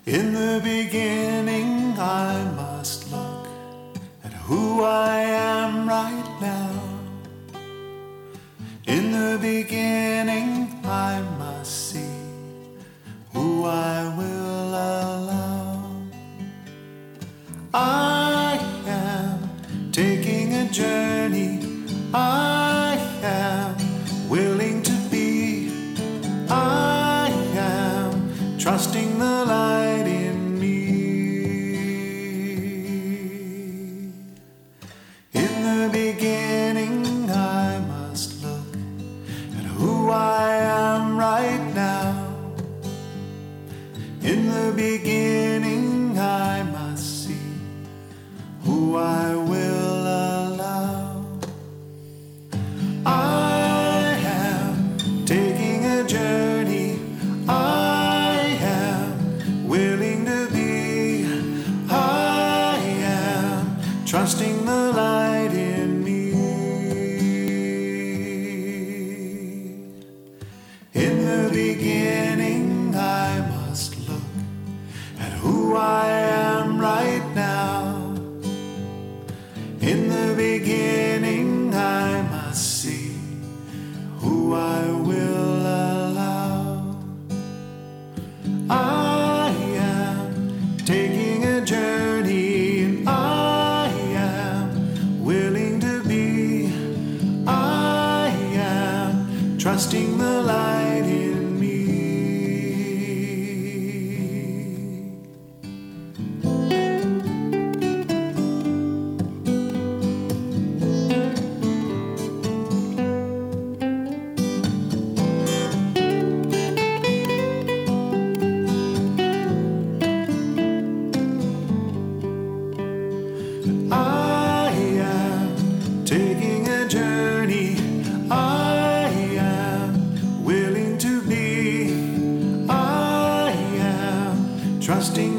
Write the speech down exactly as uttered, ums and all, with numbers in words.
In the beginning, I must look at who I am right now. In the beginning, I must see who I will allow. I am taking a journey. I am willing to be. I am trusting the light in me. In the beginning, I must look at who I am right now. In the beginning, I must see who I will allow. I am taking a journey. I am willing to be. I am trusting the light in me. In the beginning, I must look at who I am right now. In the beginning, I must see who I will allow. I am taking a journey, and I am willing to be. I am trusting the light in me. I am taking a journey. I am willing to be. I am trusting